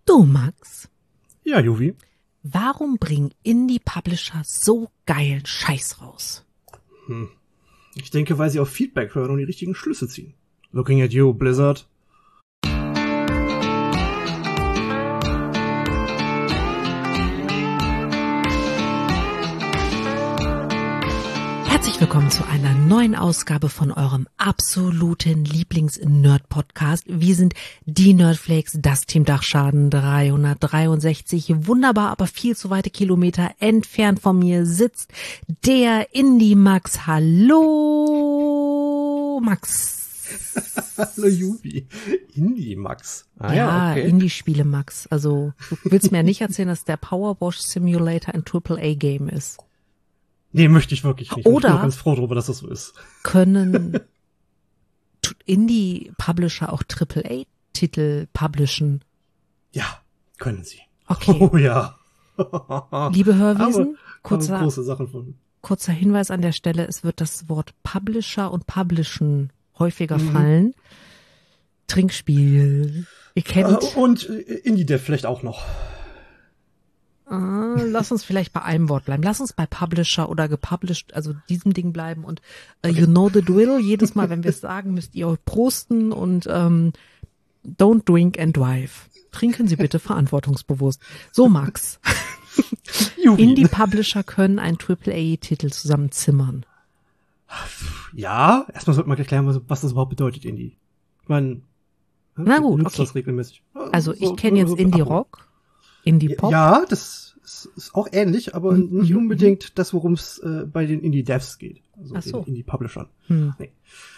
Du, Max, Ja, Juvi. warum bringen Indie-Publisher so geilen Scheiß raus? Ich denke, weil sie auf Feedback hören und die richtigen Schlüsse ziehen. Looking at you, Blizzard. Herzlich willkommen zu einer neuen Ausgabe von eurem absoluten Lieblings-Nerd-Podcast. Wir sind die Nerdflakes, das Team Dachschaden 363. Wunderbar, aber viel zu weite Kilometer entfernt von mir sitzt der Indie-Max. Hallo, Max. Hallo, Juvi. Indie-Max. Ja, okay. Indie-Spiele, Max. Also, du willst mir ja nicht erzählen, dass der Powerwash Simulator ein AAA-Game ist. Nee, möchte ich wirklich nicht. Oder ich bin auch ganz froh darüber, dass das so ist. Können Indie-Publisher auch AAA-Titel publishen? Ja, können sie. Okay. Oh ja. Liebe Hörwesen, aber große Sachen von. kurzer Hinweis an der Stelle, es wird das Wort Publisher und Publishen häufiger fallen. Trinkspiel. Ihr kennt. Und Indie-Dev vielleicht auch noch. Lass uns vielleicht bei einem Wort bleiben. Lass uns bei Publisher oder gepublished, also diesem Ding bleiben und you know the drill. Jedes Mal, wenn wir es sagen, müsst ihr euch prosten und don't drink and drive. Trinken Sie bitte verantwortungsbewusst. So, Max. Indie-Publisher können einen AAA-Titel zusammenzimmern. Ja, erstmal sollte man erklären, was das überhaupt bedeutet, Indie. Ich meine, Na gut, nutzt okay. das regelmäßig. Also ich kenne jetzt Indie-Rock, Indie-Pop. Ja, das ist auch ähnlich, aber nicht unbedingt das, worum es bei den Indie-Devs geht. Also Ach so. den Indie-Publishern. Nee.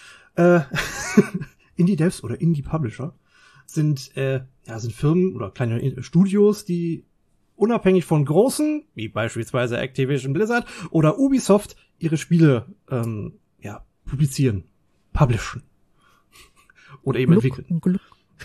Indie-Devs oder Indie-Publisher sind Firmen oder kleine Studios, die unabhängig von großen, wie beispielsweise Activision Blizzard oder Ubisoft, ihre Spiele publizieren, publishen oder eben entwickeln. Gluck.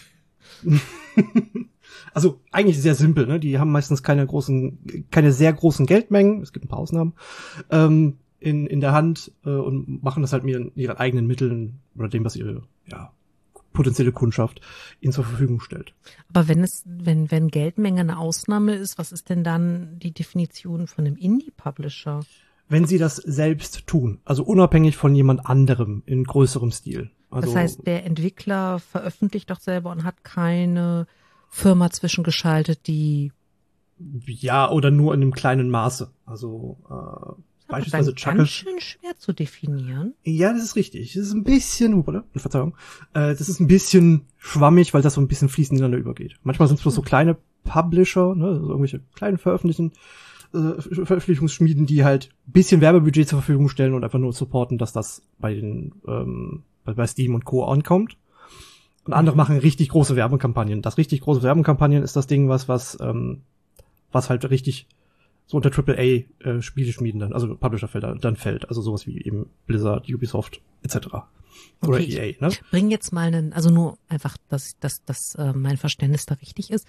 Also eigentlich sehr simpel, ne? Die haben meistens keine sehr großen Geldmengen, es gibt ein paar Ausnahmen, in der Hand und machen das halt mit ihren eigenen Mitteln oder dem, was ihre potenzielle Kundschaft ihnen zur Verfügung stellt. Aber wenn Geldmenge eine Ausnahme ist, was ist denn dann die Definition von einem Indie-Publisher? Wenn sie das selbst tun, also unabhängig von jemand anderem in größerem Stil. Also, Das heißt, der Entwickler veröffentlicht doch selber und hat keine Firma zwischengeschaltet, die ja, oder nur in einem kleinen Maße. Also beispielsweise ist ganz schön schwer zu definieren. Ja, das ist richtig. Das ist ein bisschen, Verzeihung, das ist ein bisschen schwammig, weil das so ein bisschen fließend ineinander übergeht. Manchmal sind es bloß so kleine Publisher, ne, also irgendwelche kleinen Veröffentlichungsschmieden, die halt ein bisschen Werbebudget zur Verfügung stellen und einfach nur supporten, dass das bei Steam und Co. ankommt. Und andere machen richtig große Werbekampagnen. Das richtig große Werbekampagnen ist das Ding, was halt richtig so unter AAA-Spieleschmieden dann, also Publisher dann fällt. Also sowas wie eben Blizzard, Ubisoft, etc. Oder EA, ne? Ich bring jetzt mal also nur einfach, dass mein Verständnis da richtig ist.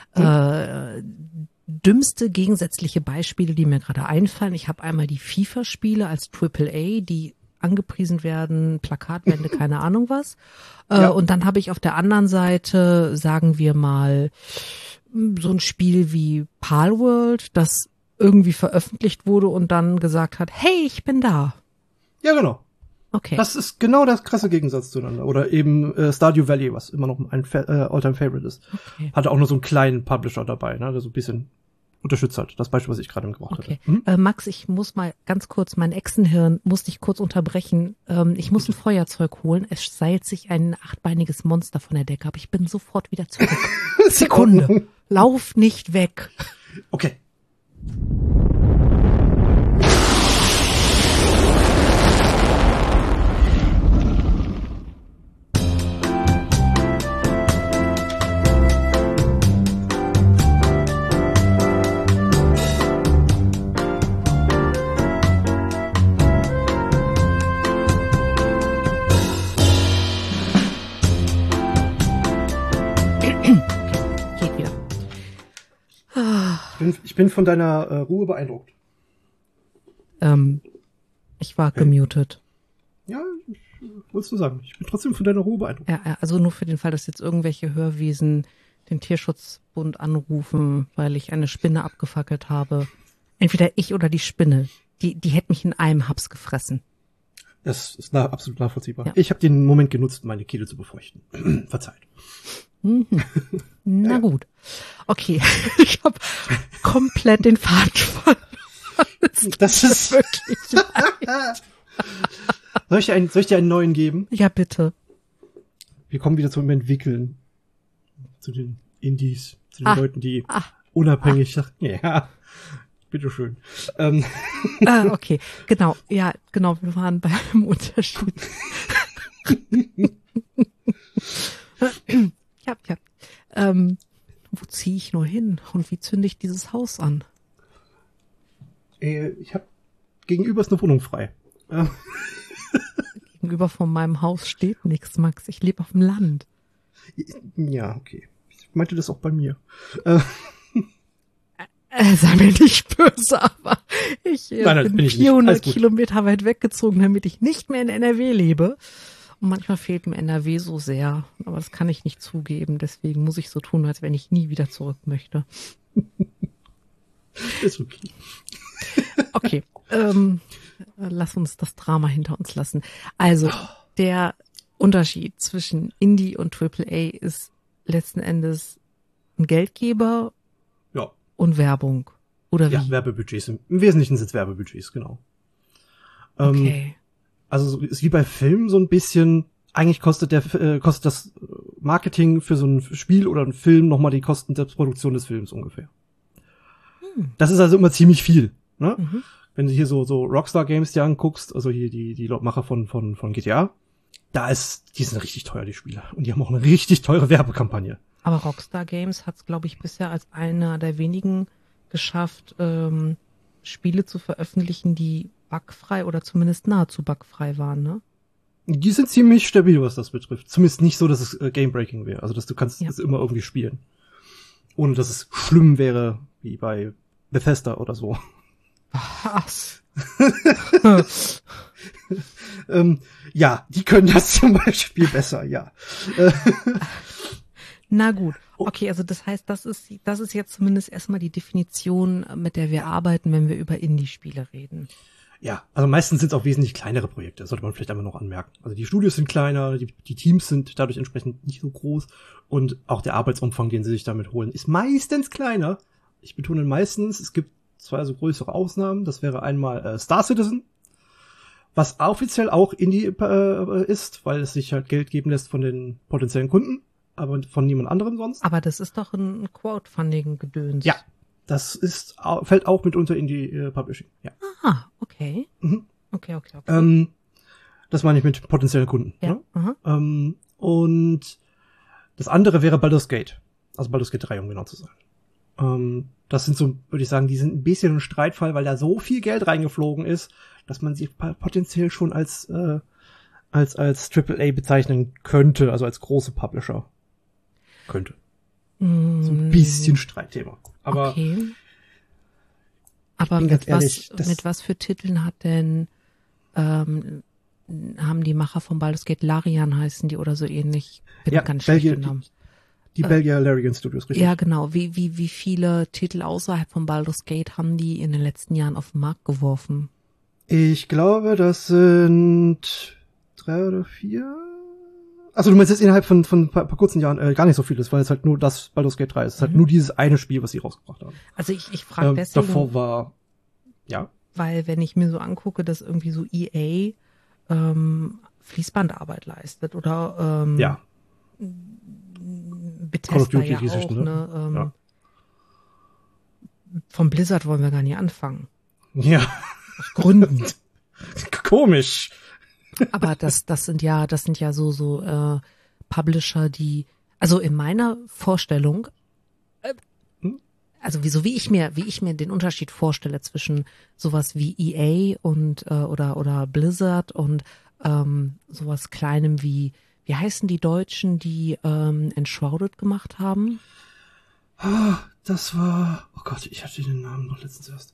Dümmste gegensätzliche Beispiele, die mir gerade einfallen. Ich habe einmal die FIFA-Spiele als AAA, die angepriesen werden, Plakatwände, keine Ahnung was. Ja. Und dann habe ich auf der anderen Seite, sagen wir mal, so ein Spiel wie Palworld, das irgendwie veröffentlicht wurde und dann gesagt hat, hey, ich bin da. Ja, genau. Okay. Das ist genau das krasse Gegensatz zueinander. Oder eben Stardew Valley, was immer noch ein All-Time-Favorite ist. Okay. Hatte auch nur so einen kleinen Publisher dabei, ne, der so ein bisschen unterstützt hat. Das Beispiel, was ich gerade gebracht Okay. hatte. Max, ich muss mal ganz kurz, mein Echsenhirn muss dich kurz unterbrechen. Ich muss ein Feuerzeug holen. Es seilt sich ein 8-beiniges Monster von der Decke ab. Ich bin sofort wieder zurück. Sekunde. Lauf nicht weg. Okay. Geht wieder. Ich bin von deiner Ruhe beeindruckt. Ich war gemutet. Ja, wolltest du sagen. Ich bin trotzdem von deiner Ruhe beeindruckt. Ja, also nur für den Fall, dass jetzt irgendwelche Hörwesen den Tierschutzbund anrufen, weil ich eine Spinne abgefackelt habe. Entweder ich oder die Spinne. Die hätte mich in einem Haps gefressen. Das ist absolut nachvollziehbar. Ja. Ich habe den Moment genutzt, meine Kehle zu befeuchten. Verzeiht. Mhm. Na Ja. gut. Okay, ich habe komplett den Faden verloren. Das ist Wirklich leid. Soll ich dir einen neuen geben? Ja, bitte. Wir kommen wieder zum Entwickeln. Zu den Indies, zu den Leuten, die unabhängig sagen. Ja, bitteschön. Okay, genau. Ja, genau, wir waren beim Unterschied. Ja. Wo ziehe ich nur hin und wie zünde ich dieses Haus an? Ich habe gegenüber ist eine Wohnung frei. Gegenüber von meinem Haus steht nichts, Max. Ich lebe auf dem Land. Ja, okay. Ich meinte das auch bei mir. Sei mir nicht böse, aber ich Nein, bin bin ich nicht. 400 Alles gut. Kilometer weit weggezogen, damit ich nicht mehr in NRW lebe. Und manchmal fehlt mir NRW so sehr. Aber das kann ich nicht zugeben. Deswegen muss ich so tun, als wenn ich nie wieder zurück möchte. Ist okay. Okay, lass uns das Drama hinter uns lassen. Also, der Unterschied zwischen Indie und AAA ist letzten Endes ein Geldgeber Ja, und Werbung. Oder wie? ja, Werbebudgets. Im Wesentlichen sind es Werbebudgets, genau. Okay. Also so ist wie bei Filmen so ein bisschen, eigentlich kostet das Marketing für so ein Spiel oder ein Film nochmal die Kosten der Produktion des Films ungefähr. Das ist also immer ziemlich viel, ne? Mhm. Wenn du hier so Rockstar Games dir anguckst, also hier die Macher von GTA, die sind richtig teuer, die Spiele. Und die haben auch eine richtig teure Werbekampagne. Aber Rockstar Games hat es, glaube ich, bisher als einer der wenigen geschafft, Spiele zu veröffentlichen, die bugfrei oder zumindest nahezu bugfrei waren, ne? Die sind ziemlich stabil, was das betrifft. Zumindest nicht so, dass es Game-Breaking wäre. Also, dass du kannst Ja. es immer irgendwie spielen. Ohne, dass es schlimm wäre, wie bei Bethesda oder so. Was? Ja, die können das zum Beispiel besser, ja. Na gut. Okay, also das heißt, das ist jetzt zumindest erstmal die Definition, mit der wir arbeiten, wenn wir über Indie-Spiele reden. Ja, also meistens sind es auch wesentlich kleinere Projekte, sollte man vielleicht einmal noch anmerken. Also die Studios sind kleiner, die Teams sind dadurch entsprechend nicht so groß und auch der Arbeitsumfang, den sie sich damit holen, ist meistens kleiner. Ich betone meistens, es gibt zwei so größere Ausnahmen. Das wäre einmal Star Citizen, was offiziell auch Indie ist, weil es sich halt Geld geben lässt von den potenziellen Kunden, aber von niemand anderem sonst. Aber das ist doch ein Crowdfunding-Gedöns. Ja, das fällt auch mitunter in die Publishing. Ja. Ah, okay. Mhm. Okay. Das meine ich mit potenziellen Kunden. Ja. Ne? Aha. Und das andere wäre Baldur's Gate. Also Baldur's Gate 3, um genau zu sein. Das sind so, würde ich sagen, die sind ein bisschen ein Streitfall, weil da so viel Geld reingeflogen ist, dass man sie potenziell schon als AAA bezeichnen könnte, also als große Publisher. Könnte. So ein bisschen Streitthema. Aber okay. Aber bin ganz ehrlich, mit was für Titeln hat denn haben die Macher von Baldur's Gate Larian heißen die oder so ähnlich? Bin ja, ganz schlecht im Namen. Die Belgier Larian Studios, richtig? Ja, genau. Wie viele Titel außerhalb von Baldur's Gate haben die in den letzten Jahren auf den Markt geworfen? Ich glaube, das sind 3 oder 4. Also du meinst jetzt innerhalb von ein paar kurzen Jahren gar nicht so viel. Das war jetzt halt nur das Baldur's Gate 3. Es ist halt nur dieses eine Spiel, was sie rausgebracht haben. Also ich frage deswegen, davor war, ja. weil wenn ich mir so angucke, dass irgendwie so EA Fließbandarbeit leistet oder Ja. Call of Bethesda Duty ja hieß es, auch, ne? ne? Ja. Vom Blizzard wollen wir gar nicht anfangen. Ja. Aus Gründen. Komisch. Aber das sind ja so Publisher, die, also in meiner Vorstellung, also wie ich mir den Unterschied vorstelle zwischen sowas wie EA und oder Blizzard und sowas Kleinem wie heißen die Deutschen, die Enshrouded gemacht haben? Das war, oh Gott, ich hatte den Namen noch letztens erst.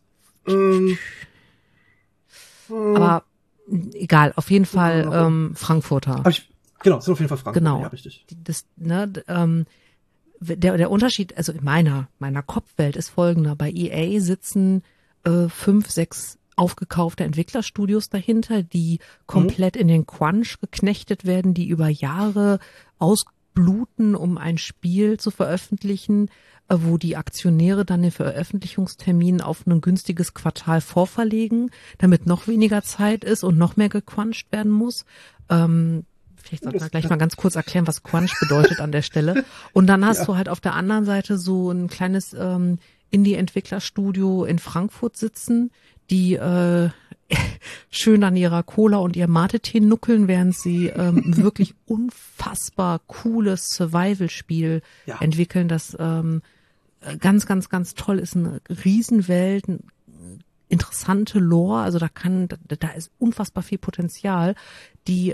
Aber egal, auf jeden Fall Frankfurter. Genau, sind auf jeden Fall Frankfurter. Genau. Ja, richtig. Das, ne, der Unterschied, also in meiner Kopfwelt ist folgender. Bei EA sitzen 5, 6 aufgekaufte Entwicklerstudios dahinter, die komplett in den Crunch geknechtet werden, die über Jahre ausbluten, um ein Spiel zu veröffentlichen, wo die Aktionäre dann den Veröffentlichungstermin auf ein günstiges Quartal vorverlegen, damit noch weniger Zeit ist und noch mehr gecrunched werden muss. Vielleicht sollten wir gleich mal ganz kurz erklären, was Crunch bedeutet an der Stelle. Und dann hast du halt auf der anderen Seite so ein kleines Indie-Entwicklerstudio in Frankfurt sitzen, die schön an ihrer Cola und ihrem Mate-Tee nuckeln, während sie wirklich unfassbar cooles Survival-Spiel entwickeln, das ganz, ganz, ganz toll ist, eine Riesenwelt, eine interessante Lore, also da ist unfassbar viel Potenzial, die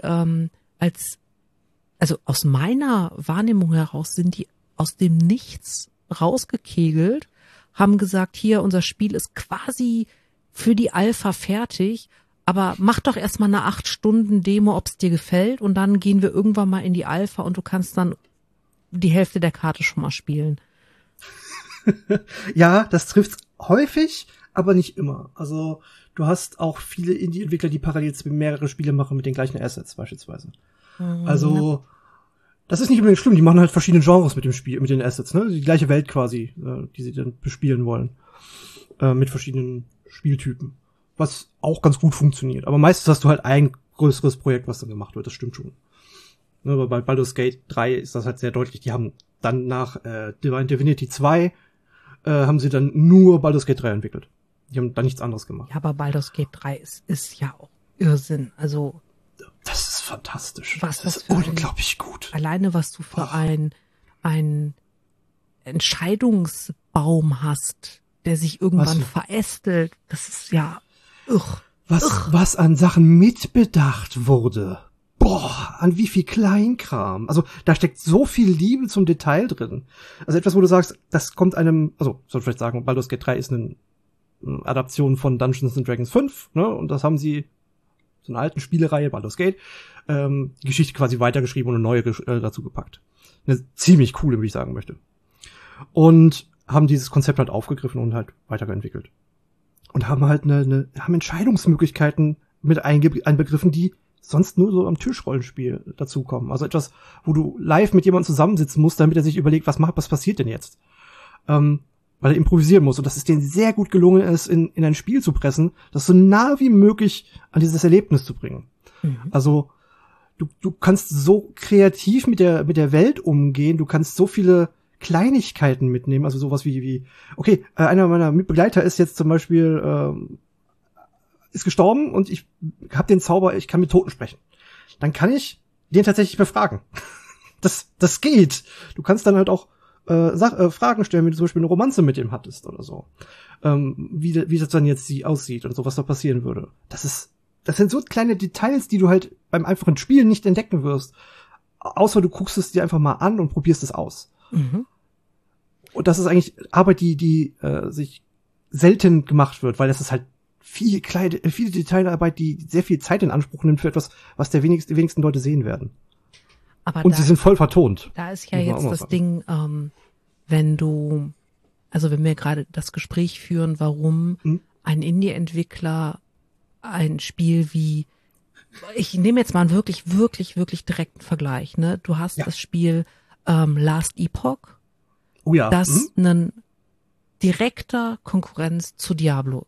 also aus meiner Wahrnehmung heraus sind die aus dem Nichts rausgekegelt, haben gesagt, hier, unser Spiel ist quasi für die Alpha fertig, aber mach doch erstmal eine 8-Stunden-Demo, ob es dir gefällt, und dann gehen wir irgendwann mal in die Alpha und du kannst dann die Hälfte der Karte schon mal spielen. Ja, das trifft häufig, aber nicht immer. Also du hast auch viele Indie-Entwickler, die parallel mehrere Spiele machen mit den gleichen Assets beispielsweise. Also das ist nicht unbedingt schlimm, die machen halt verschiedene Genres mit dem Spiel, mit den Assets, ne? Die gleiche Welt quasi, die sie dann bespielen wollen. Mit verschiedenen Spieltypen. Was auch ganz gut funktioniert. Aber meistens hast du halt ein größeres Projekt, was dann gemacht wird, das stimmt schon. Ne, aber bei Baldur's Gate 3 ist das halt sehr deutlich. Die haben dann nach Divine Divinity 2 haben sie dann nur Baldur's Gate 3 entwickelt. Die haben da nichts anderes gemacht. Ja, aber Baldur's Gate 3 ist ja auch Irrsinn. Also das ist fantastisch. Das ist unglaublich gut. Alleine, was du für ein Entscheidungsbaum hast, der sich irgendwann verästelt, das ist ja was an Sachen mitbedacht wurde. Boah, an wie viel Kleinkram. Also da steckt so viel Liebe zum Detail drin. Also etwas, wo du sagst, das kommt soll ich vielleicht sagen, Baldur's Gate 3 ist eine Adaption von Dungeons & Dragons 5, ne? Und das haben sie, so eine alten Spielereihe, Baldur's Gate, die Geschichte quasi weitergeschrieben und eine neue dazu gepackt. Eine ziemlich coole, wie ich sagen möchte. Und haben dieses Konzept halt aufgegriffen und halt weiterentwickelt. Und haben halt haben Entscheidungsmöglichkeiten mit einbegriffen, die sonst nur so am Tischrollenspiel dazukommen. Also etwas, wo du live mit jemandem zusammensitzen musst, damit er sich überlegt, was passiert denn jetzt? Weil er improvisieren muss. Und dass es denen sehr gut gelungen ist, in ein Spiel zu pressen, das so nah wie möglich an dieses Erlebnis zu bringen. Also du kannst so kreativ mit der Welt umgehen, du kannst so viele Kleinigkeiten mitnehmen, also sowas wie okay, einer meiner Mitbegleiter ist jetzt zum Beispiel ist gestorben und ich habe den Zauber, ich kann mit Toten sprechen. Dann kann ich den tatsächlich befragen. Das geht. Du kannst dann halt auch Fragen stellen, wenn du zum Beispiel eine Romanze mit ihm hattest oder so. Wie das dann jetzt aussieht und so, was da passieren würde. Das sind so kleine Details, die du halt beim einfachen Spielen nicht entdecken wirst. Außer du guckst es dir einfach mal an und probierst es aus. Und das ist eigentlich Arbeit, die sich selten gemacht wird, weil das ist halt viele Detailarbeit, die sehr viel Zeit in Anspruch nimmt für etwas, was die wenigsten Leute sehen werden. Aber und sie sind voll vertont. Da ist ja jetzt das Ding, wenn wir gerade das Gespräch führen, warum ein Indie-Entwickler ein Spiel ich nehme jetzt mal einen wirklich, wirklich, wirklich direkten Vergleich, ne? Du hast das Spiel Last Epoch, das ein direkter Konkurrent zu Diablo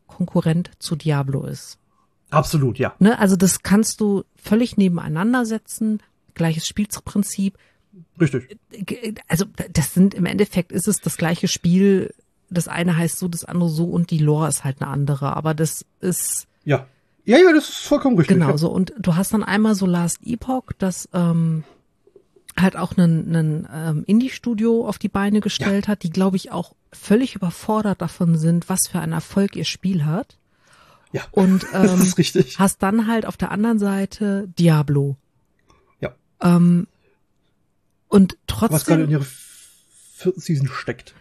ist. Absolut, ja. Ne? Also das kannst du völlig nebeneinander setzen, gleiches Spielprinzip. Richtig. Also im Endeffekt ist es das gleiche Spiel, das eine heißt so, das andere so und die Lore ist halt eine andere, aber das ist... Ja, das ist vollkommen richtig. Genau, so, und du hast dann einmal so Last Epoch, das halt auch einen Indie-Studio auf die Beine gestellt hat, die, glaube ich, auch völlig überfordert davon sind, was für einen Erfolg ihr Spiel hat. Ja, und das ist richtig. Hast dann halt auf der anderen Seite Diablo. Ja. Und trotzdem... Was gerade in ihrer 4. Season steckt.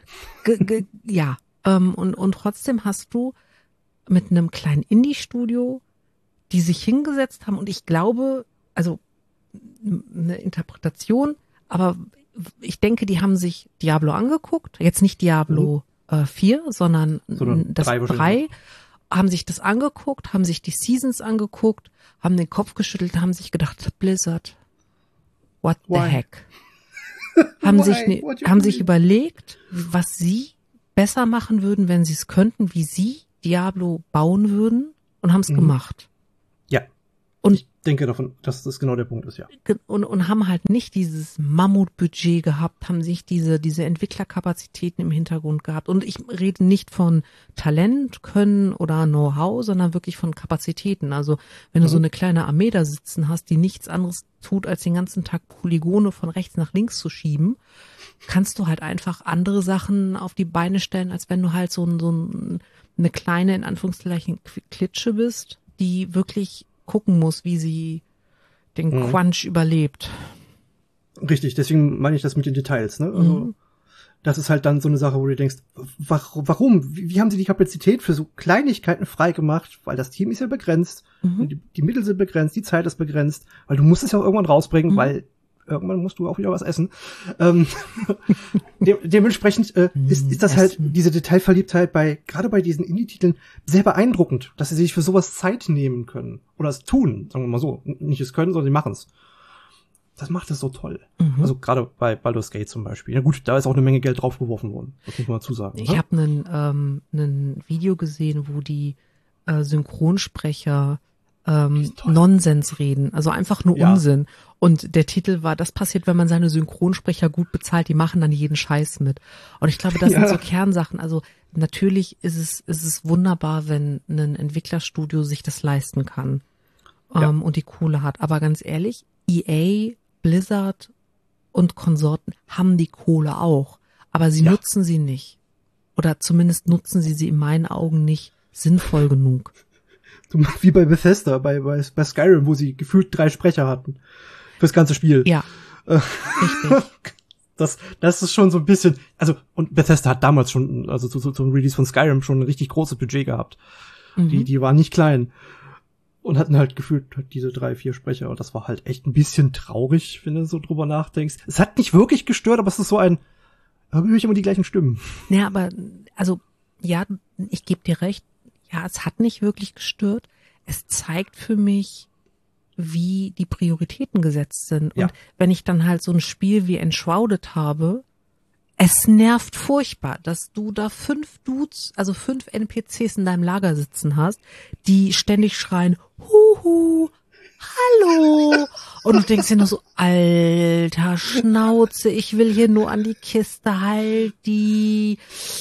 Und trotzdem hast du mit einem kleinen Indie-Studio, die sich hingesetzt haben, und ich glaube, also eine Interpretation, aber ich denke, die haben sich Diablo angeguckt, jetzt nicht Diablo 4, sondern das 3, haben sich das angeguckt, haben sich die Seasons angeguckt, haben den Kopf geschüttelt, haben sich gedacht, Blizzard, what the heck? Haben sich überlegt, was sie besser machen würden, wenn sie es könnten, wie sie Diablo bauen würden und haben es gemacht. Ja. Und ich denke davon, dass das genau der Punkt ist, ja. Und haben halt nicht dieses Mammutbudget gehabt, haben sich diese Entwicklerkapazitäten im Hintergrund gehabt. Und ich rede nicht von Talent, Können oder Know-how, sondern wirklich von Kapazitäten. Also wenn du so eine kleine Armee da sitzen hast, die nichts anderes tut, als den ganzen Tag Polygone von rechts nach links zu schieben, kannst du halt einfach andere Sachen auf die Beine stellen, als wenn du halt so eine kleine, in Anführungszeichen, Klitsche bist, die wirklich gucken muss, wie sie den Crunch überlebt. Richtig, deswegen meine ich das mit den Details, ne? Also, das ist halt dann so eine Sache, wo du denkst, warum? Wie haben sie die Kapazität für so Kleinigkeiten freigemacht? Weil das Team ist ja begrenzt, die Mittel sind begrenzt, die Zeit ist begrenzt, weil du musst es ja auch irgendwann rausbringen, weil irgendwann musst du auch wieder was essen. Dementsprechend ist das halt, diese Detailverliebtheit gerade bei diesen Indie-Titeln sehr beeindruckend, dass sie sich für sowas Zeit nehmen können. Oder es tun, sagen wir mal so. Nicht es können, sondern sie machen es. Das macht es so toll. Also gerade bei Baldur's Gate zum Beispiel. Ja gut, da ist auch eine Menge Geld draufgeworfen worden. Das muss man dazu sagen. Ich habe ein Video gesehen, wo die Synchronsprecher Nonsens reden, also einfach nur Unsinn. Und der Titel war, das passiert, wenn man seine Synchronsprecher gut bezahlt, die machen dann jeden Scheiß mit. Und ich glaube, das sind so Kernsachen. Also natürlich ist es wunderbar, wenn ein Entwicklerstudio sich das leisten kann und die Kohle hat. Aber ganz ehrlich, EA, Blizzard und Konsorten haben die Kohle auch. Aber sie nutzen sie nicht. Oder zumindest nutzen sie in meinen Augen nicht sinnvoll genug. Wie bei Bethesda, bei Skyrim, wo sie gefühlt 3 Sprecher hatten. Fürs ganze Spiel. Ja. Richtig. Das ist schon so ein bisschen, also, und Bethesda hat damals schon, also zum Release von Skyrim schon ein richtig großes Budget gehabt. Die waren nicht klein. Und hatten halt gefühlt diese 3, 4 Sprecher. Und das war halt echt ein bisschen traurig, wenn du so drüber nachdenkst. Es hat nicht wirklich gestört, aber es ist so da höre ich immer die gleichen Stimmen. Ja, aber, also, ja, ich gebe dir recht. Ja, es hat nicht wirklich gestört. Es zeigt für mich, wie die Prioritäten gesetzt sind. Und wenn ich dann halt so ein Spiel wie Enshrouded habe, es nervt furchtbar, dass du da 5 Dudes, also 5 NPCs in deinem Lager sitzen hast, die ständig schreien, Huhu, hallo. Und du denkst dir nur so, alter Schnauze, ich will hier nur an die Kiste, halt die.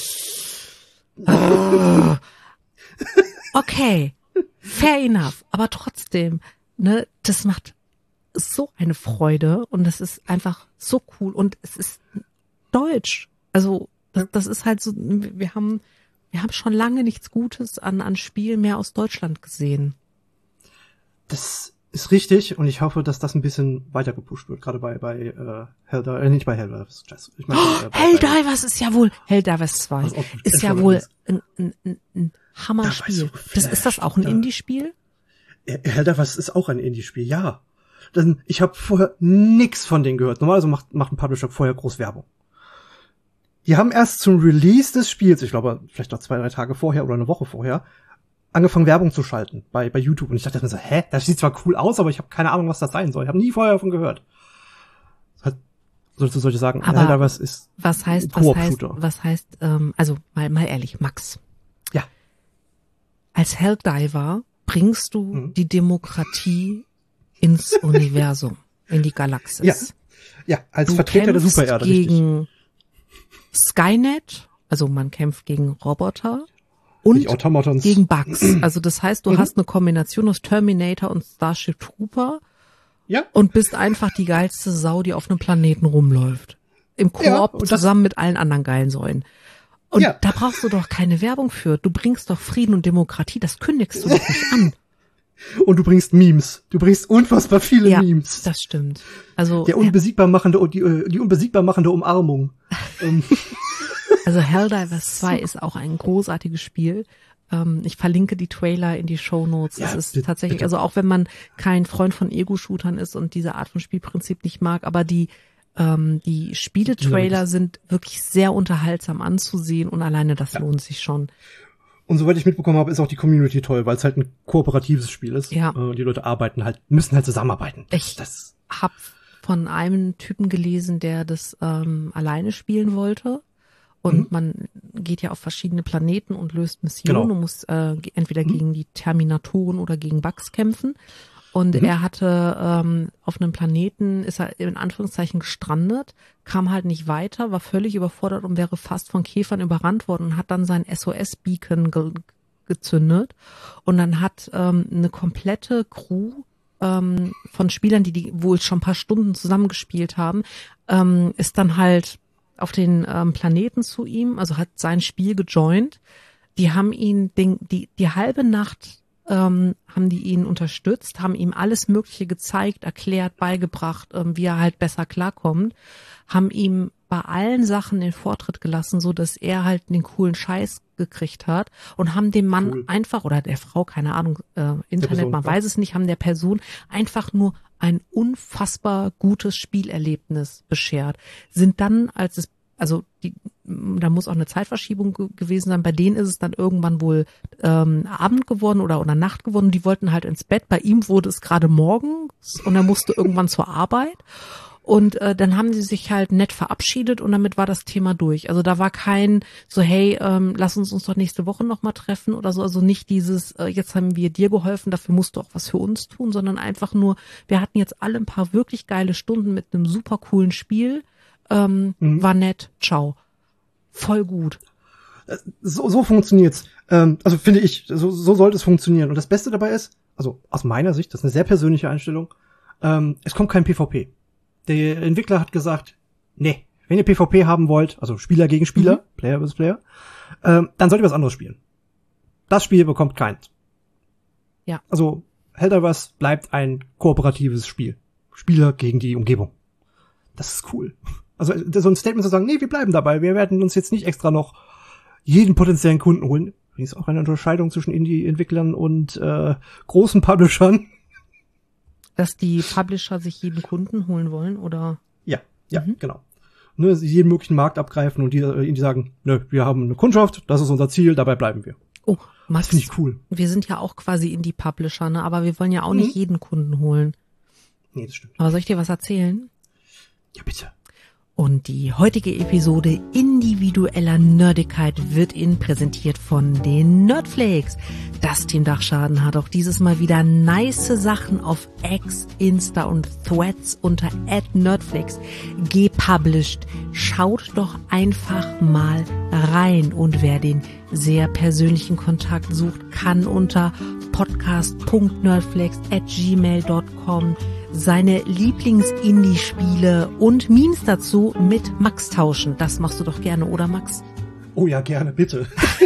Okay, fair enough, aber trotzdem, ne, das macht so eine Freude und das ist einfach so cool und es ist deutsch. Also das ist halt so, wir haben schon lange nichts Gutes an Spielen mehr aus Deutschland gesehen. Das ist richtig und ich hoffe, dass das ein bisschen weiter gepusht wird, gerade bei Helldivers, nicht bei Helldivers. Ich meine, Helldivers ist ja wohl, Helldivers 2 ist ja wohl ein Hammer-Spiel. Ist das auch ein Indie-Spiel? Helldivers ist auch ein Indie-Spiel, ja. Ich habe vorher nix von denen gehört. Normalerweise macht ein Publisher vorher groß Werbung. Die haben erst zum Release des Spiels, ich glaube, vielleicht noch 2, 3 Tage vorher oder eine Woche vorher, angefangen Werbung zu schalten bei YouTube. Und ich dachte mir so, das sieht zwar cool aus, aber ich habe keine Ahnung, was das sein soll. Ich habe nie vorher davon gehört. Solltest du solche sagen, Helldivers ist was heißt, also mal ehrlich, Max. Ja. Als Helldiver bringst du die Demokratie ins Universum, in die Galaxis. Ja, als Vertreter der Supererde. Gegen Skynet, also man kämpft gegen Roboter und gegen Bugs. Also das heißt, du hast eine Kombination aus Terminator und Starship Trooper und bist einfach die geilste Sau, die auf einem Planeten rumläuft. Im Koop zusammen mit allen anderen geilen Säulen. Und da brauchst du doch keine Werbung für. Du bringst doch Frieden und Demokratie, das kündigst du doch nicht an. Und du bringst Memes. Du bringst unfassbar viele Memes. Das stimmt. Also die unbesiegbar machende Umarmung. Also Helldivers 2 ist auch ein großartiges Spiel. Ich verlinke die Trailer in die Shownotes. Es ist tatsächlich, also auch wenn man kein Freund von Ego-Shootern ist und diese Art von Spielprinzip nicht mag, aber die Die Spieletrailer sind wirklich sehr unterhaltsam anzusehen und alleine das lohnt sich schon. Und soweit ich mitbekommen habe, ist auch die Community toll, weil es halt ein kooperatives Spiel ist. Ja. Die Leute müssen halt zusammenarbeiten. Ich habe von einem Typen gelesen, der das alleine spielen wollte. Und man geht ja auf verschiedene Planeten und löst Missionen und muss entweder gegen die Terminatoren oder gegen Bugs kämpfen. Und er hatte auf einem Planeten, ist er in Anführungszeichen gestrandet, kam halt nicht weiter, war völlig überfordert und wäre fast von Käfern überrannt worden und hat dann sein SOS-Beacon gezündet. Und dann hat eine komplette Crew von Spielern, die wohl schon ein paar Stunden zusammengespielt haben, ist dann halt auf den Planeten zu ihm, also hat sein Spiel gejoint. Die haben ihn die halbe Nacht haben die ihn unterstützt, haben ihm alles Mögliche gezeigt, erklärt, beigebracht, wie er halt besser klarkommt, haben ihm bei allen Sachen den Vortritt gelassen, so dass er halt den coolen Scheiß gekriegt hat und haben dem Mann einfach, oder der Frau, keine Ahnung, Internet, Person, man weiß es nicht, haben der Person einfach nur ein unfassbar gutes Spielerlebnis beschert. Sind dann, da muss auch eine Zeitverschiebung gewesen sein. Bei denen ist es dann irgendwann wohl Abend geworden oder Nacht geworden. Die wollten halt ins Bett. Bei ihm wurde es gerade morgens und er musste irgendwann zur Arbeit. Und dann haben sie sich halt nett verabschiedet und damit war das Thema durch. Also da war kein so, hey, lass uns doch nächste Woche nochmal treffen oder so. Also nicht dieses, jetzt haben wir dir geholfen, dafür musst du auch was für uns tun, sondern einfach nur, wir hatten jetzt alle ein paar wirklich geile Stunden mit einem super coolen Spiel. War nett, ciao. Voll gut. So funktioniert's. Also finde ich, so sollte es funktionieren. Und das Beste dabei ist, also aus meiner Sicht, das ist eine sehr persönliche Einstellung, es kommt kein PvP. Der Entwickler hat gesagt, nee, wenn ihr PvP haben wollt, also Spieler gegen Spieler, Player versus Player, dann sollt ihr was anderes spielen. Das Spiel bekommt keins. Ja. Also Helldivers bleibt ein kooperatives Spiel. Spieler gegen die Umgebung. Das ist cool. Also so ein Statement zu sagen, nee, wir bleiben dabei, wir werden uns jetzt nicht extra noch jeden potenziellen Kunden holen. Übrigens auch eine Unterscheidung zwischen Indie-Entwicklern und großen Publishern. Dass die Publisher sich jeden Kunden holen wollen, oder? Ja, genau. Ne, sie jeden möglichen Markt abgreifen und die sagen, nö, wir haben eine Kundschaft, das ist unser Ziel, dabei bleiben wir. Oh, Max, das finde ich cool. Wir sind ja auch quasi Indie-Publisher, ne? Aber wir wollen ja auch nicht jeden Kunden holen. Nee, das stimmt. Aber soll ich dir was erzählen? Ja, bitte. Und die heutige Episode individueller Nerdigkeit wird Ihnen präsentiert von den Nerdflakes. Das Team Dachschaden hat auch dieses Mal wieder nice Sachen auf X, Insta und Threads unter @Nerdflakes gepublished. Schaut doch einfach mal rein und wer den sehr persönlichen Kontakt sucht, kann unter podcast.nerdflakes@gmail.com seine Lieblings-Indie-Spiele und Memes dazu mit Max tauschen. Das machst du doch gerne, oder Max? Oh ja, gerne, bitte.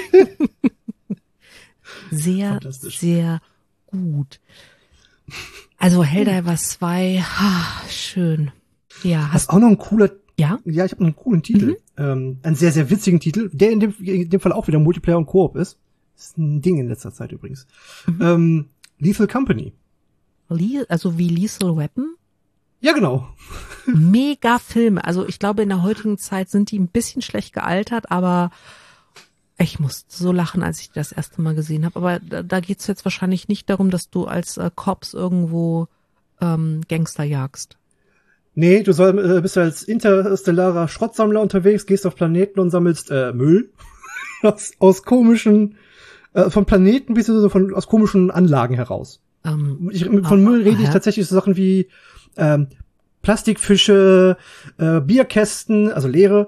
Sehr, sehr gut. Also Helldivers 2, schön. Ja, hast auch noch ein cooler... Ja? Ja, ich habe noch einen coolen Titel. Einen sehr, sehr witzigen Titel, der in dem Fall auch wieder Multiplayer und Koop ist. Das ist ein Ding in letzter Zeit übrigens. Lethal Company. Also wie Lethal Weapon? Ja, genau. Mega Filme. Also ich glaube, in der heutigen Zeit sind die ein bisschen schlecht gealtert, aber ich musste so lachen, als ich die das erste Mal gesehen habe. Aber da geht's jetzt wahrscheinlich nicht darum, dass du als Cops irgendwo Gangster jagst. Nee, du bist als interstellarer Schrottsammler unterwegs, gehst auf Planeten und sammelst Müll aus komischen, von Planeten bzw. aus komischen Anlagen heraus. Von Müll rede ich tatsächlich so Sachen wie Plastikfische, Bierkästen, also leere,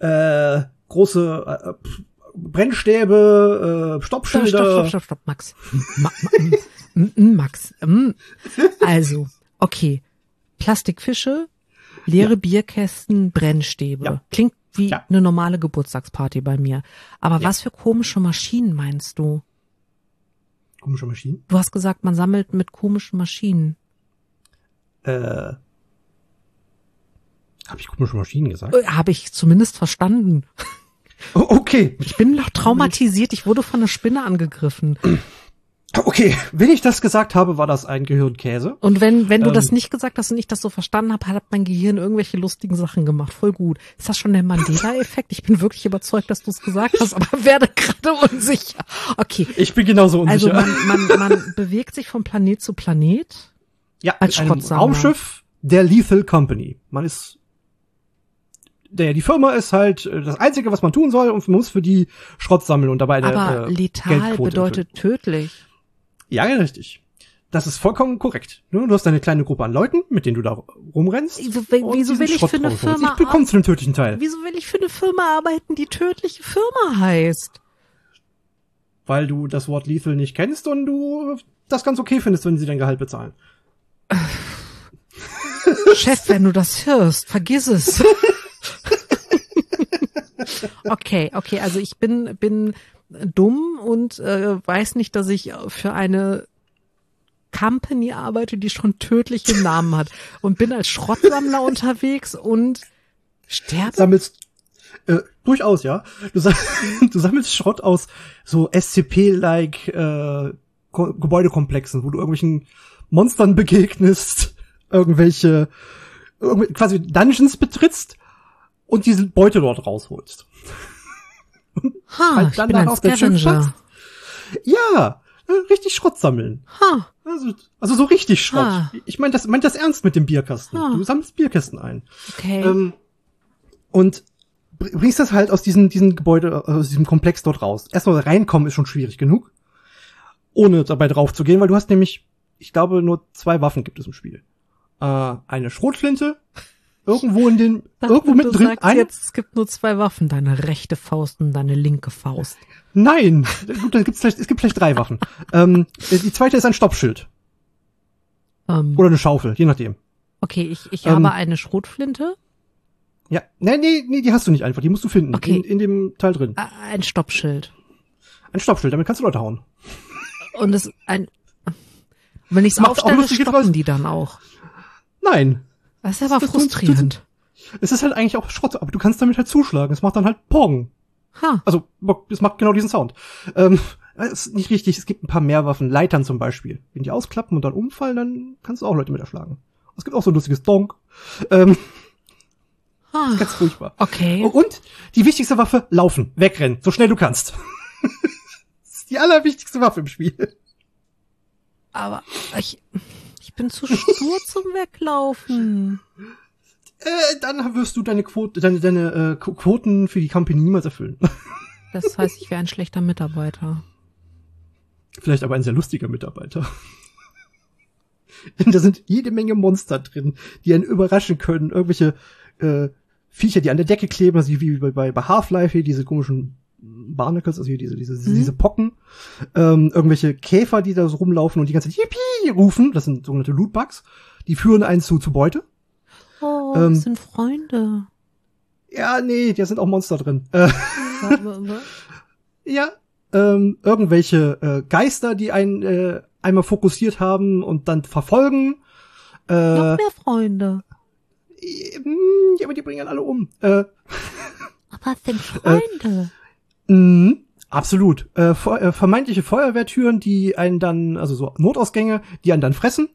große Brennstäbe, Stoppschilder. Stopp, Max. Max. Also, okay. Plastikfische, leere Bierkästen, Brennstäbe. Ja. Klingt wie eine normale Geburtstagsparty bei mir. Aber was für komische Maschinen meinst du? Komische Maschinen? Du hast gesagt, man sammelt mit komischen Maschinen. Habe ich komische Maschinen gesagt? Habe ich zumindest verstanden. Oh, okay. Ich bin noch traumatisiert. Ich wurde von einer Spinne angegriffen. Okay. Okay, wenn ich das gesagt habe, war das ein Gehirnkäse. Und wenn du das nicht gesagt hast und ich das so verstanden habe, hat mein Gehirn irgendwelche lustigen Sachen gemacht. Voll gut. Ist das schon der Mandela-Effekt? Ich bin wirklich überzeugt, dass du es gesagt hast, aber werde gerade unsicher. Okay. Ich bin genauso unsicher. Also man bewegt sich von Planet zu Planet. Ja, als mit einem Schrottsammler. Raumschiff der Lethal Company. Die Firma ist halt das Einzige, was man tun soll, und man muss für die Schrott sammeln und dabei eine Aber letal Geldquote bedeutet erfüllen. tödlich. Ja, richtig. Das ist vollkommen korrekt. Du hast eine kleine Gruppe an Leuten, mit denen du da rumrennst. Wieso und will diesen ich Schrott für eine rausholst. Firma Ich bekomme zu dem tödlichen Teil. Wieso will ich für eine Firma arbeiten, die tödliche Firma heißt? Weil du das Wort Lethal nicht kennst und du das ganz okay findest, wenn sie dein Gehalt bezahlen. Chef, wenn du das hörst, vergiss es. Okay, also ich bin dumm und weiß nicht, dass ich für eine Company arbeite, die schon tödliche Namen hat, und bin als Schrottsammler unterwegs und sterbe. Sammelst durchaus, ja. Du sammelst Schrott aus so SCP-like Gebäudekomplexen, wo du irgendwelchen Monstern begegnest, quasi Dungeons betrittst und diese Beute dort rausholst. Ich bin ein Scavenger. Ja, richtig Schrott sammeln. Also so richtig Schrott. Ich meine das ernst mit dem Bierkasten. Du sammelst Bierkästen ein. Okay. Und bringst das halt aus diesem Gebäude, aus diesem Komplex dort raus. Erstmal reinkommen ist schon schwierig genug, ohne dabei drauf zu gehen, weil du hast nämlich, ich glaube, nur 2 Waffen gibt es im Spiel. Eine Schrotflinte, irgendwo mittendrin. Jetzt, es gibt nur 2 Waffen, deine rechte Faust und deine linke Faust. Nein, gut, es gibt vielleicht 3 Waffen. Die zweite ist ein Stoppschild. Oder eine Schaufel, je nachdem. Okay, ich habe eine Schrotflinte. Ja, nee, die hast du nicht einfach, die musst du finden. Okay. In dem Teil drin. Ein Stoppschild. Ein Stoppschild, damit kannst du Leute hauen. Und wenn ich es aufstelle, stoppen die dann auch. Nein. Das ist aber frustrierend. Es ist halt eigentlich auch Schrott, aber du kannst damit halt zuschlagen. Es macht dann halt Pong. Also, es macht genau diesen Sound. Das ist nicht richtig. Es gibt ein paar mehr Waffen. Leitern zum Beispiel. Wenn die ausklappen und dann umfallen, dann kannst du auch Leute mit erschlagen. Es gibt auch so ein lustiges Donk. Ganz furchtbar. Okay. Und die wichtigste Waffe, laufen. Wegrennen. So schnell du kannst. Das ist die allerwichtigste Waffe im Spiel. Aber ich bin zu stur zum Weglaufen. Dann wirst du deine Quoten für die Company niemals erfüllen. Das heißt, ich wäre ein schlechter Mitarbeiter. Vielleicht aber ein sehr lustiger Mitarbeiter. Denn da sind jede Menge Monster drin, die einen überraschen können. Irgendwelche Viecher, die an der Decke kleben, also wie bei Half-Life hier, diese komischen Barnacles, also hier diese Pocken. Irgendwelche Käfer, die da so rumlaufen und die ganze Zeit Yippie rufen. Das sind sogenannte Lootbugs. Die führen einen zu Beute. Oh, das sind Freunde. Ja, nee, da sind auch Monster drin. Ja, irgendwelche Geister, die einen einmal fokussiert haben und dann verfolgen. Noch mehr Freunde. Ja, aber die bringen alle um. Aber es sind Freunde. Absolut. Vermeintliche Feuerwehrtüren, die einen dann, also so Notausgänge, die einen dann fressen.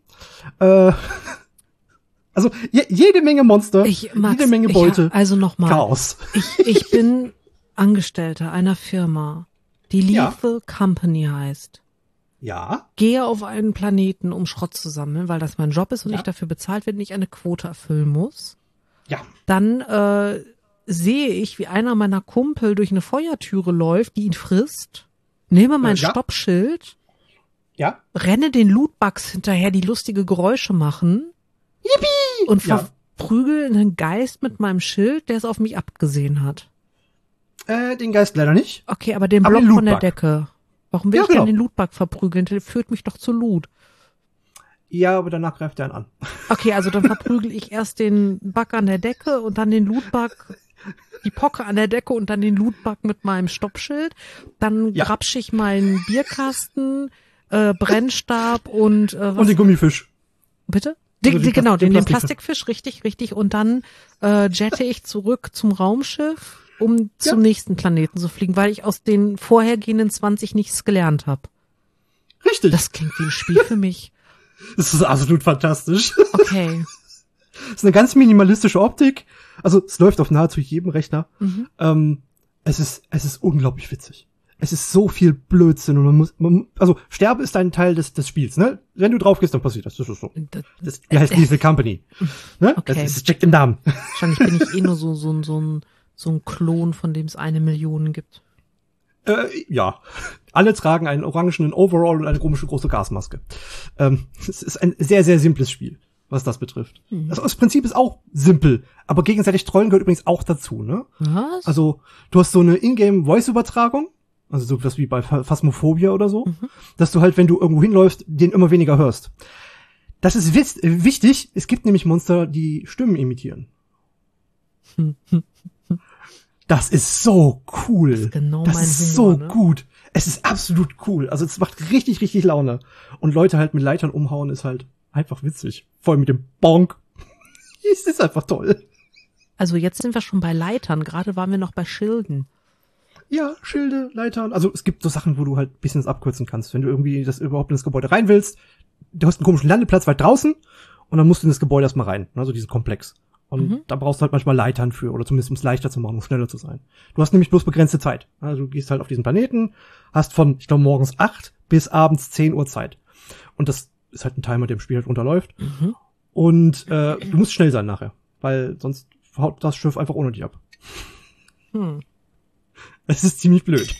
Also jede Menge Monster, jede Menge Beute. Also nochmal. Chaos. Ich bin Angestellter einer Firma, die Lethal Company heißt. Ja. Gehe auf einen Planeten, um Schrott zu sammeln, weil das mein Job ist und ich dafür bezahlt werde, nicht eine Quote erfüllen muss. Ja. Dann sehe ich, wie einer meiner Kumpel durch eine Feuertüre läuft, die ihn frisst. Nehme mein Stoppschild. Ja. Renne den Lootbugs hinterher, die lustige Geräusche machen. Yippie! Und verprügel einen Geist mit meinem Schild, der es auf mich abgesehen hat. Den Geist leider nicht. Okay, aber den Block den von der Decke. Warum will ich denn den Lootbug verprügeln? Der führt mich doch zu Loot. Ja, aber danach greift er einen an. Okay, also dann verprügel ich erst den Bug an der Decke und dann den Lootbug, die Pocke an der Decke und dann den Lootbug mit meinem Stoppschild. Dann grapsche ich meinen Bierkasten, Brennstab und was? Und den Gummifisch. Bitte? Genau, den Plastikfisch, richtig. Und dann jette ich zurück zum Raumschiff, um zum nächsten Planeten zu fliegen, weil ich aus den vorhergehenden 20 nichts gelernt habe. Richtig. Das klingt wie ein Spiel für mich. Das ist absolut fantastisch. Okay. Es ist eine ganz minimalistische Optik. Also es läuft auf nahezu jedem Rechner. Es ist unglaublich witzig. Es ist so viel Blödsinn und also Sterben ist ein Teil des Spiels, ne? Wenn du drauf gehst, dann passiert das. Das ist so. Wie heißt Lethal Company? Ne? Okay. Das steckt im Namen. Wahrscheinlich bin ich nur so ein Klon, von dem es 1 Million gibt. Ja. Alle tragen einen orangenen Overall und eine komische große Gasmaske. Es ist ein sehr, sehr simples Spiel, was das betrifft. Also das Prinzip ist auch simpel, aber gegenseitig trollen gehört übrigens auch dazu, ne? Was? Also, du hast so eine Ingame-Voice-Übertragung, also so das wie bei Phasmophobia oder so, dass du halt, wenn du irgendwo hinläufst, den immer weniger hörst. Das ist wichtig, es gibt nämlich Monster, die Stimmen imitieren. Das ist so cool. Das ist genau das mein ist Humor, so ne? gut. Es ist absolut cool. Also es macht richtig, richtig Laune. Und Leute halt mit Leitern umhauen ist halt einfach witzig. Vor allem mit dem Bonk. Es ist einfach toll. Also jetzt sind wir schon bei Leitern. Gerade waren wir noch bei Schilden. Ja, Schilde, Leitern. Also es gibt so Sachen, wo du halt ein bisschen das abkürzen kannst. Wenn du irgendwie das überhaupt in das Gebäude rein willst, du hast einen komischen Landeplatz weit draußen und dann musst du in das Gebäude erstmal rein. Also diesen Komplex. Und da brauchst du halt manchmal Leitern für, oder zumindest um es leichter zu machen, um schneller zu sein. Du hast nämlich bloß begrenzte Zeit. Also du gehst halt auf diesen Planeten, hast von, ich glaube, morgens 8 bis abends 10 Uhr Zeit. Und das ist halt ein Timer, der im Spiel halt runterläuft. Und du musst schnell sein nachher, weil sonst haut das Schiff einfach ohne dich ab. Das ist ziemlich blöd.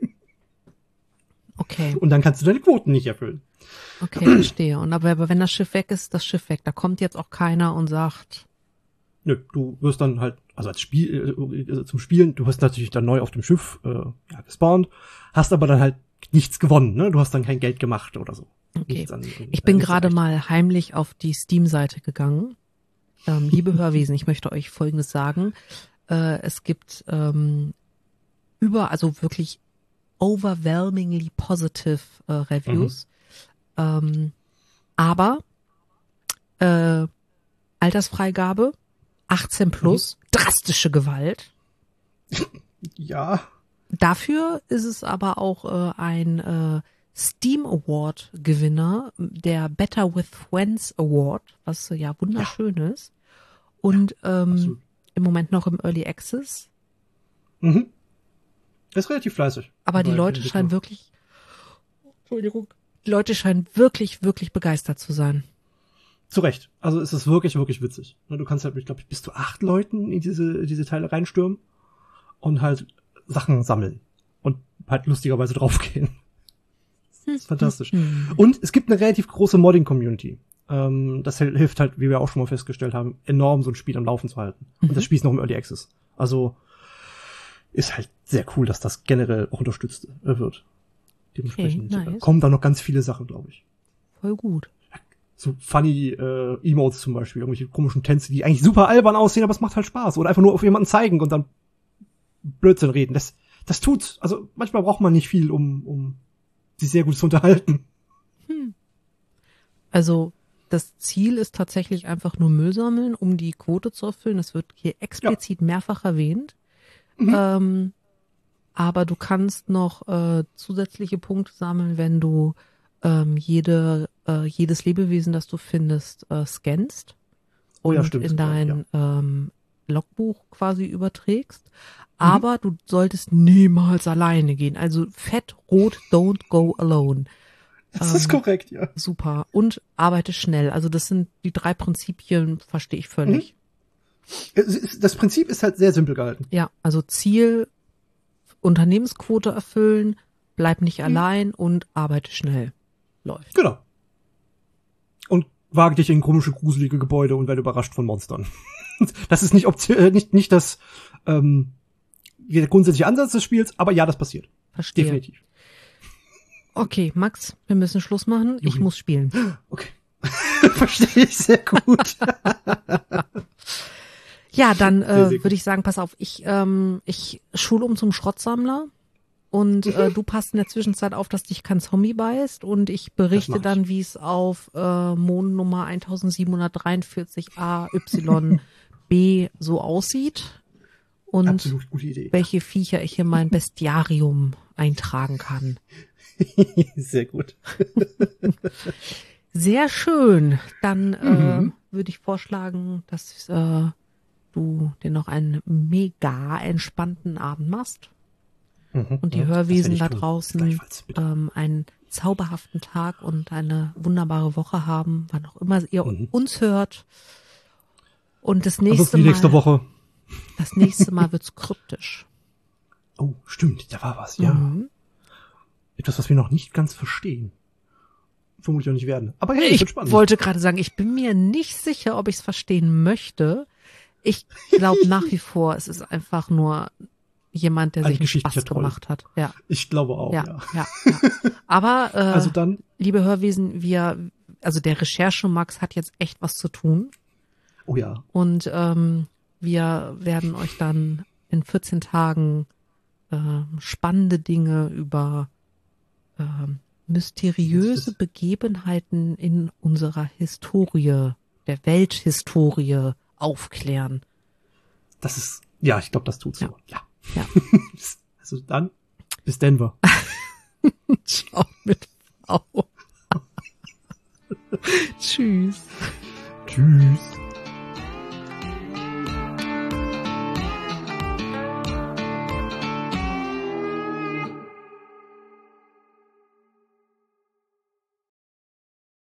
Okay. Und dann kannst du deine Quoten nicht erfüllen. Okay, verstehe. Und aber wenn das Schiff weg ist, das Schiff weg. Da kommt jetzt auch keiner und sagt, Nö, du wirst dann halt, also als Spiel, zum Spielen, du wirst natürlich dann neu auf dem Schiff gespawnt, hast aber dann halt nichts gewonnen, ne? Du hast dann kein Geld gemacht oder so. okay. Ich bin gerade mal heimlich auf die Steam-Seite gegangen. Liebe Hörwesen, ich möchte euch Folgendes sagen. Es gibt also wirklich overwhelmingly positive Reviews. Aber Altersfreigabe 18 plus, drastische Gewalt. Ja. Dafür ist es aber auch ein Steam Award Gewinner, der Better with Friends Award, was ja wunderschön ist. Und im Moment noch im Early Access. Das ist relativ fleißig. Aber die Leute scheinen wirklich, die Leute scheinen wirklich, wirklich begeistert zu sein. Zu Recht. Also es ist wirklich, wirklich witzig. Du kannst halt, ich glaube, bis zu 8 Leuten in diese Teile reinstürmen und halt Sachen sammeln und halt lustigerweise draufgehen. Das ist fantastisch. Und es gibt eine relativ große Modding-Community. Das hilft halt, wie wir auch schon mal festgestellt haben, enorm so ein Spiel am Laufen zu halten. Und das Spiel ist noch im Early Access. Also ist halt sehr cool, dass das generell auch unterstützt wird. Dementsprechend nice. Kommen da noch ganz viele Sachen, glaube ich. Voll gut. So funny Emotes zum Beispiel, irgendwelche komischen Tänze, die eigentlich super albern aussehen, aber es macht halt Spaß. Oder einfach nur auf jemanden zeigen und dann Blödsinn reden. Das tut's. Also manchmal braucht man nicht viel, um sich sehr gut zu unterhalten. Also das Ziel ist tatsächlich einfach nur Müll sammeln, um die Quote zu erfüllen. Das wird hier explizit mehrfach erwähnt. Aber du kannst noch zusätzliche Punkte sammeln, wenn du jedes Lebewesen, das du findest, scannst und in dein Logbuch quasi überträgst. Aber du solltest niemals alleine gehen. Also fett, rot, don't go alone. Das ist korrekt, ja. Super. Und arbeite schnell. Also das sind die 3 Prinzipien, verstehe ich völlig. Das Prinzip ist halt sehr simpel gehalten. Ja, also Ziel, Unternehmensquote erfüllen, bleib nicht allein und arbeite schnell. Läuft. Genau. Und wage dich in komische, gruselige Gebäude und werde überrascht von Monstern. Das ist nicht das der grundsätzliche Ansatz des Spiels, aber ja, das passiert. Verstehe. Definitiv. Okay, Max, wir müssen Schluss machen. Ich muss spielen. Okay. Verstehe ich sehr gut. Ja, dann würde ich sagen, pass auf, ich schule zum Schrottsammler und du passt in der Zwischenzeit auf, dass dich kein Zombie beißt und ich berichte dann, wie es auf Mond Nummer 1743 AYB so aussieht und absolut gute Idee. welche Viecher ich in mein Bestiarium eintragen kann. Sehr gut. Sehr schön. Dann würde ich vorschlagen, dass du dir noch einen mega entspannten Abend machst und die Hörwesen da draußen einen zauberhaften Tag und eine wunderbare Woche haben, wann auch immer ihr uns hört. Und das nächste Mal wird's kryptisch. Oh, stimmt, da war was, ja. Etwas, was wir noch nicht ganz verstehen. Vermutlich auch nicht werden. Aber hey, ich wollte gerade sagen, ich bin mir nicht sicher, ob ich es verstehen möchte. Ich glaube nach wie vor, es ist einfach nur jemand, der sich Spaß gemacht hat. Ja. Ich glaube auch, ja. Aber also dann, liebe Hörwesen, also der Recherche-Max hat jetzt echt was zu tun. Oh ja. Und wir werden euch dann in 14 Tagen spannende Dinge über mysteriöse Begebenheiten in unserer Historie, der Welthistorie aufklären. Das ist, ja, ich glaube, das tut's so. Ja. Also dann, bis Denver. Ciao mit V. Tschüss. Tschüss.